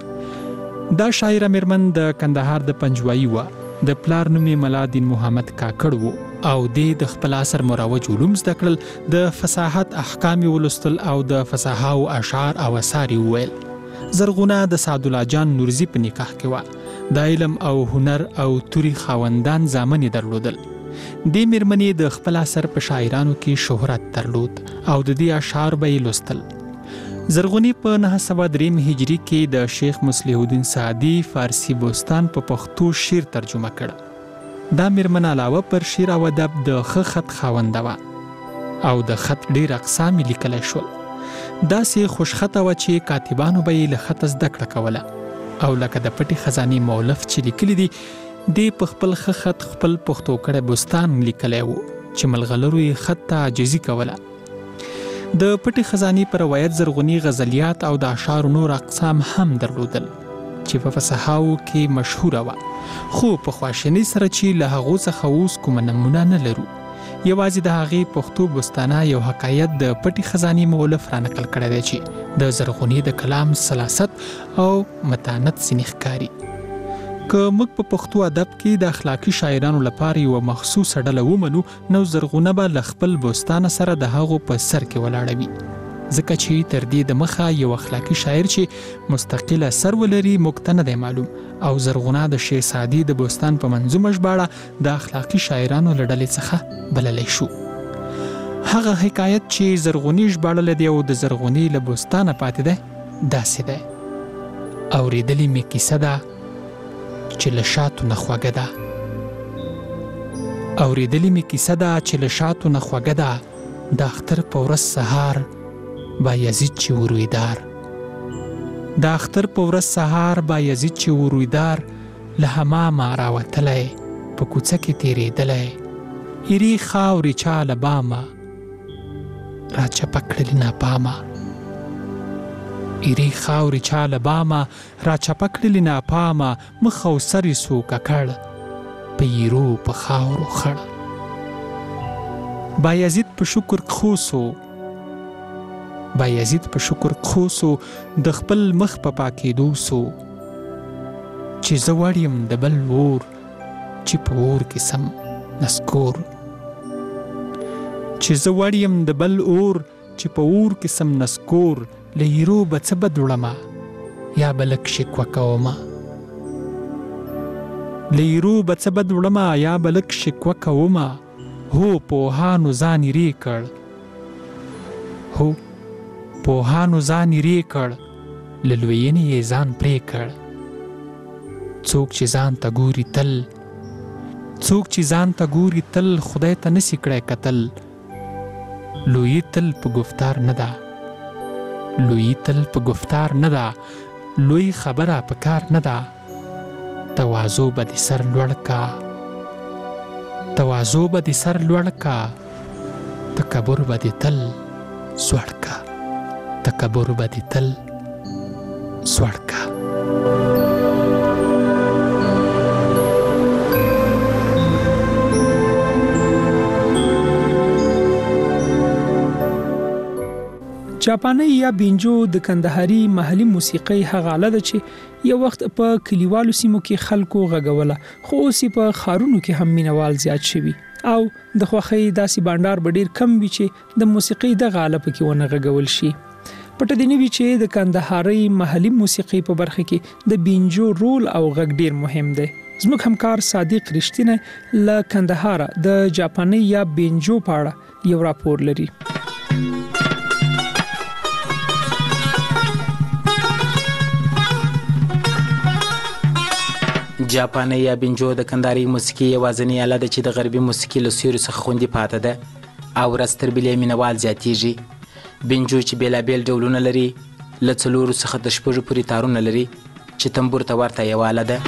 L: دا شاعره میرمن د کندهار د پنجوایي وه. د پلار نوم یې ملا دین محمد کاکړ و او دې د خپل عصر مروج علوم زده کړل، د فصاحت احکام یې ولوستل او د فصاحاو اشعار او اثار یې وویل. زرغونه د سعدالله جان نورزي په نکاح کې وه. د علم او هنر او توري خاوندان زامن یې درلودل. دې میرمنې د خپل عصر په شاعرانو کې شهرت درلود او د دې اشعار به یې لوستل. زرغونی په نهه سوه دریم هجري کې د شیخ مصلح الدین سعدي فارسی بوستان په پښتو شعر ترجمه کړ. دا میرمن علاوه پر شعر او ادب د ښه خط خاونده وه او د خط ډېر اقسام یې لیکلی شول. داسې خوشخطه وه چې کاتبانو به یې له خطه زده کړه کوله او لکه د پټې خزانې مولف چې لیکلی دي، دې په خپل ښه خط خپل پښتو کړی بوستان لیکلی و چې ملغلرو یې خط ته عاجزي کوله. د پټې خزانې په روایت زرغونی غزلیات او د اشعارو نور اقسام هم درلودل چې په فصحاو کې مشهوره وه، خو په خواشینۍ سره چې له هغو څخه اوس کومه نمونه نه لرو. یوازې د هغې پښتو بستانه یو حکایت د پټي خزانې مؤلف رانقل کړی دی چې د زرغونې د کلام سلاست او متانت ځینې ښکاري. که موږ په پښتو ادب کې د اخلاقي شاعرانو لپاره یوه مخصوصه ډله ومنو نو زرغونه به له خپل بستانه سره د هغو په سر کې ولاړه وي، ځکه چې تر دې د مخه یو اخلاقي شاعر چې مستقله سر ولري موږ ته نه دی معلوم، او زرغونه د شیخ سعدي د بستان په منظومه ژباړه د اخلاقي شاعرانو له ډلې څخه بللی شو. هغه حکایت چې زرغونې ژباړلی دی او د زرغونې له بستانه پاتې دی داسې دی: اورېدلې مې کیسه ده چې له شاتو نه خوږه ده، اورېدلې مې کیسه ده چې له شاتو نه خوږه ده، د اختر په ورځ سهار بایزید چې ورویدار، د اختر په ورځ سهار بایزید چې ورویدار، له حمامه راوتلی په کوڅه کې تېرېدلی، ایرې خاورې چا له بامه راچپه کړلې ناپامه، ایرې خاورې چا له بامه راچپه کړلې ناپامه، مخ او سر یې سو ککړ په ایرو په خاورو خړ، بایزید په شکر خوسو بایزید په شکر خوسو د خپل مخ په پاکېدو سو، چې زه وړ یم د بل اور چې په اور کې سم نسکور، چې زه وړ یم د بل اور چې په اور کې سم نسکور، له ایرو به څه بد وړمه یا به لږ شکوه کومه، له ایرو به څه بد وړمه یا به لږ شکوه کومه، هو پوهانو ځان ایرې کړ هو پوهانو ځان ایرې کړ، له لویینې یې ځان پرې کړ، څوک چې ځان ته ګوري تل څوک چې ځان ته ګوري تل خدای ته نسی کړی کتل، لویی تل په گفتار نه ده لویی تل په گفتار نه ده، لوی خبره په کار نه ده، تواضع به دې سر لوړ کا تواضع به دې سر لوړ کا، تکبر به دې تل سوړ کا تکبر به دې تل سوړ کا.
G: جاپاني یا بینجو د کندهاري محلي موسیقۍ هغه آله ده چې یو وخت په کلیوالو سیمو کې خلکو غږوله، خو اوس په ښارونو کې هم مینوال زیات شوي او د خوښۍ داسې بانډار به ډېر کم وي چې د موسیقۍ دغه آله پکې ونه غږول شي. پټه دې نه وي چې د کندهاري محلي موسیقۍ په برخه کې د بینجو رول او غږ ډېر مهم دی. زموږ همکار صادق رښتینه له کندهار د جاپاني یا بینجو په اړه یو راپور لري.
S: جاپاني یا بینجو د کندهاري موسیقي یوازینۍ آله ده چې د غربي موسیقي له سیوري څخه خوندي پاتې ده او ورځ تر بلې مینوال زیاتیږي. بینجو چې بېلابېل ډولونه لري له څلورو څخه د شپږو پورې تارونه لري چې تنبور ته ورته یوه آله ده.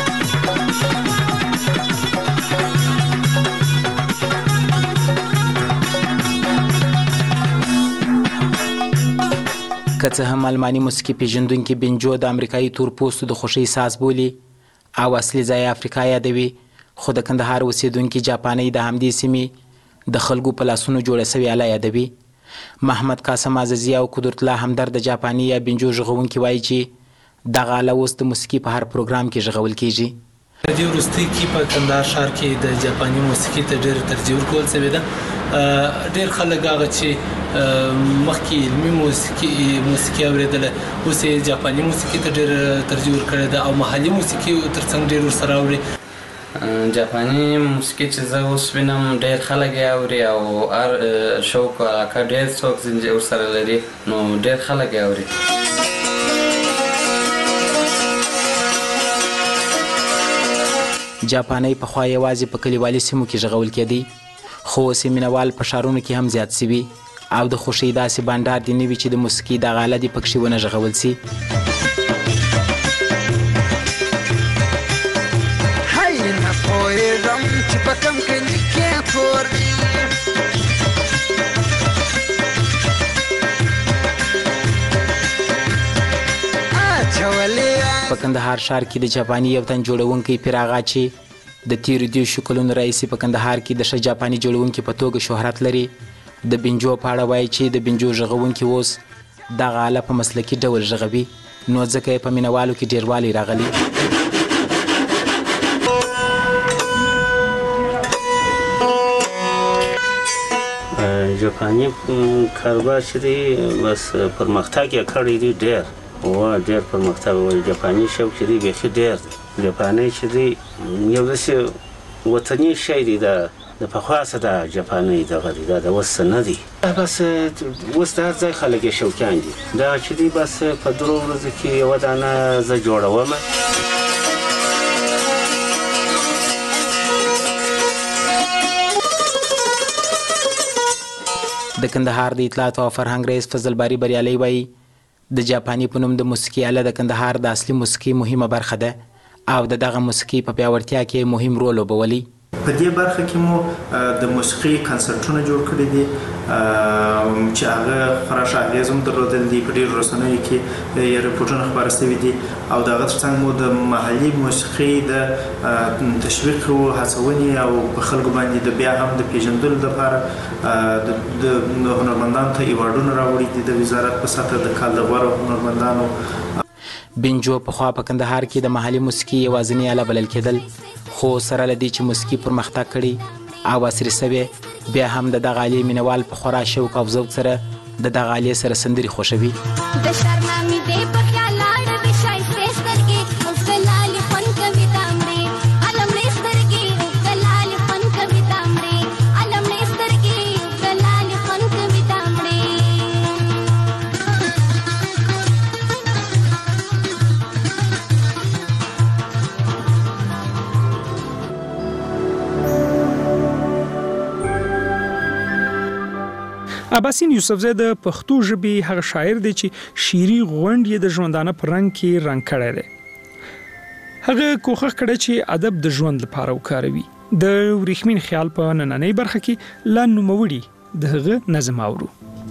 S: که څه هم الماني موسیقي پیژندونکي بینجو د امریکایي تور پوستو د خوښۍ ساز بولي او اصلي ځای افریقا یادوي، خو د کندهار اوسیدونکي جاپاني د همدې سیمې د خلکو په لاسونو جوړه سوې آله یادوي. محمد قاسم عزیزي او قدرت الله همدرد د جاپاني یا بینجو غږونکي وایي چې دغه آله اوس د موسیقي په هر پروګرام کې غږول کیږي.
T: د دې وروستۍ کې په کندهار ښار کې د جاپاني موسیقي ته ډېر ترجیح ورکول شوې ده. ډېر خلک هغه چې مخکې علمي موسیقي موسیقي اورېدله اوس یې جاپاني موسیقي ته ډېر ترجیح ورکړې ده او محلي موسیقي تر څنګ ډېر ورسره اوري.
U: جاپاني موسیقي چې زه اوس وینم ډېر خلک یې اوري او هر شوق او علاقه ډېر څوک ورسره لري نو ډېر خلک یې اوري.
S: جاپاني پخوا یوازې په کلیوالي سیمو کې غږول کېدی، خو اوس یې مینوال په ښارونو کې هم زیات سوي او د خوښۍ داسې بانډار دې نه وي چې د موسیقي دغه آله دې پکښې ونه غږول سي.
V: هی نه پوهېږم چې په کوم کلي کې کور دی.
S: په کندهار ښار کې د جاپاني یو تن جوړونکی پیر آغا چې د تیرو دیرشو کلونو راهیسې په کندهار کې د ښه جاپاني جوړونکي په توګه شهرت لري. د بنجو په اړه وایي چې د بنجو غږونکي اوس دغه آله په مسلکي ډول غږوي، نو ځکه یې په مینوالو کې ډیروالی راغلی.
A: جاپاني کاروبار چې دی بس پرمختګ یې کړی دی ډېر و ډېر پرمختګ و. جاپاني شوق چې دی بیخي ډېر دی. جاپاني چې دی یو داسې وطني شی دی، د د پخوا څه د جاپاني دغه دی، دا د اوس څه نه دی. بس اوس د هر ځای خلک یې شوقیان دي. دا چې دی بس په درو ورځو کې یوه دانه زه جوړوم.
S: د کندهار د اطلاعات او فرهنګ رئیس فضل باری بریالي وایي د جاپاني په نوم د موسیقي آله د کندهار د اصلي موسیقي مهمه برخه ده او د دغه موسیقي په پیاوړتیا کې مهم رول لوبولی.
C: په دې برخه کې مو د موسیقي کنسرټونه جوړ کړي دي چې هغه خورا ښه اغېز هم درلودل دي. په ډېرو رسنیو کې یې رپورټونه خپاره شوي دي او د هغه ترڅنګ مو د محلي موسیقي د تشویق او هڅونې او په خلکو باندې د بیا هم د پیژندلو لپاره د هنرمندانو ته ایوارډونه راوړي دي د وزارت په سطحه د کال د غوره هنرمندانو.
S: بنجو پخوا په کندهار کې د محلي موسیقي یوازینۍ آله بلل کېدل، خو سره له دې چې موسیقي پرمختګ کړي او عصري سوې، بیا هم د دغه آلې مینوال په خورا شوق او ذوق سره د دغه آلې سره سندرې خوښوي.
W: د شرنامې دې په خیال لاړه د ښایستې سترګې اوس د لالې خوند کوي دا مړې علمړې سترګې اوس د لالې خوند کوي دا مړې علمړې سترګې اوس د لالې خوند کوي دا مړې.
G: اباسین یوسفزی د پښتو ژبې هغه شاعر دی چې شعري غونډ یې د ژوندانه په رنګ کې رنګ کړی دی. هغه کوښښ کړی چې ادب د ژوند لپاره وکاروي. د وریښمین خیال په نننۍ برخه کې لا نوموړي د هغه نظم اورو.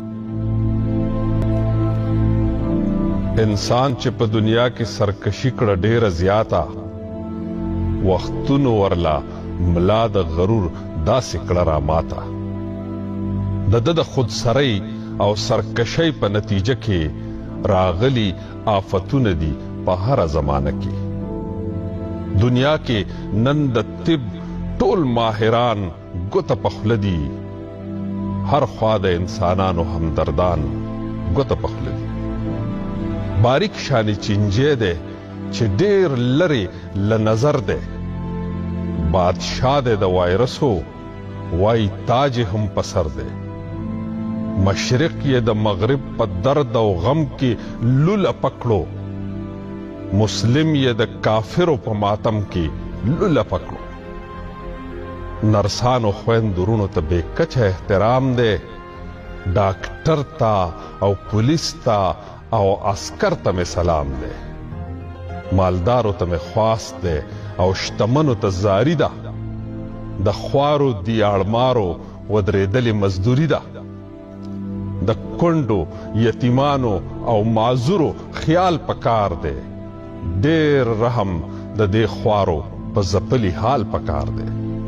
X: انسان چې په دنیا کې سرکشي کړه ډیره زیاته، وختونو ورلا ملا د غرور داسې کړه را ماته. د د د خودسرۍ او سرکشۍ په نتیجه کې راغلي آفتونه دي په هره زمانه کې. دنیا کې نن د طب ټول ماهران ګوته په خوله دي، هر خوا د انسانانو همدردان ګوته په خوله دي. باریک شانې چینجی دی چې ډېر لرې له نظر دی، بادشاه دی د وایرسو وای تاج هم په سر دی. مشرق یې د مغرب په درد او غم کې لوله پکړو، مسلم یې د کافرو په ماتم کې لوله پکړو. نرسانو خویندورونو ته بے کچه احترام دی، ډاکټر ته او پولیس ته او عسکر ته مې سلام دی. مالدارو ته مې خواست دی او شتمنو ته زاری ده، د خوارو دیاړمارو ودرېدلې مزدوري ده. د کونډو یتیمانو او معذورو خیال پکار دی، ډېر رحم د دې خوارو په ځپلي حال پکار دی.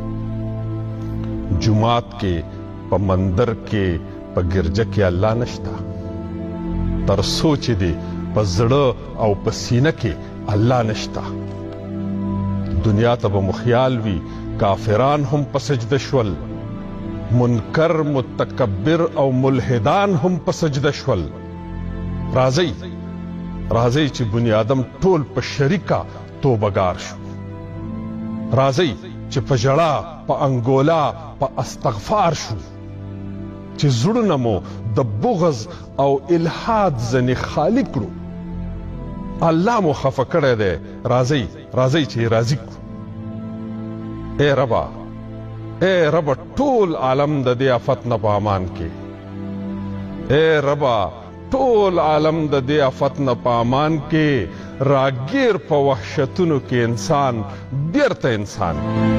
X: جمعات کې په مندر کې په ګرجه کې الله نشته، تر سوچ دی په زړه او په سینه کې الله نشته. دنیا ته به مخیال وي کافران هم په سجده شول، منکر متکبر او ملحدان هم په سجده شول. راځي راځي چې بنی آدم ټول په شریکا توبګار شو. راځي چې په ژړا په انګولا په استغفار شو، چې زړونه مو د بغض او الحاد ځنې خالی کړو. الله مو خفه کړی دی، راځي راځي چې راضي کړو. اے ربا اے رب ټول عالم د دې آفت نه په امان کې، اے ربا ټول عالم د دې آفت نه په امان کې، راګیر په وحشتونو کې انسان بیرته انسان.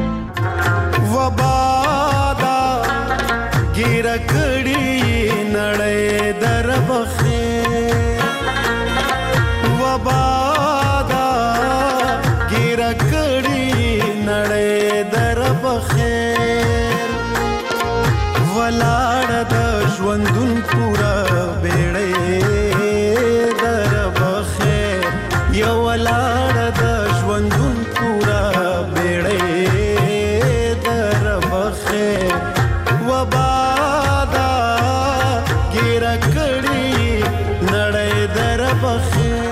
Y: وبادا ګیر کړي نړۍ در بخې، وبادا ګیر کړي نړۍ ګیره کړي نړۍ در بخیر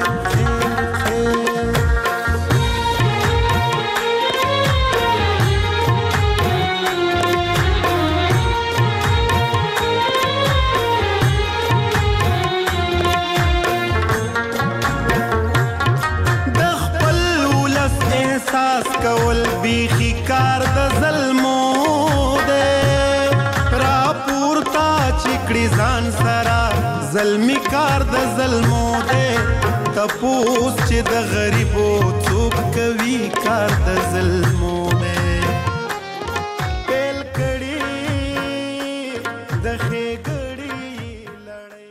Y: کول بیخی کار د ظلمو دی راپورته چکړي ځان سره ظلمي کار د ظلمو دی تپوس چې د غریبو څوک کوي کار د ظلمو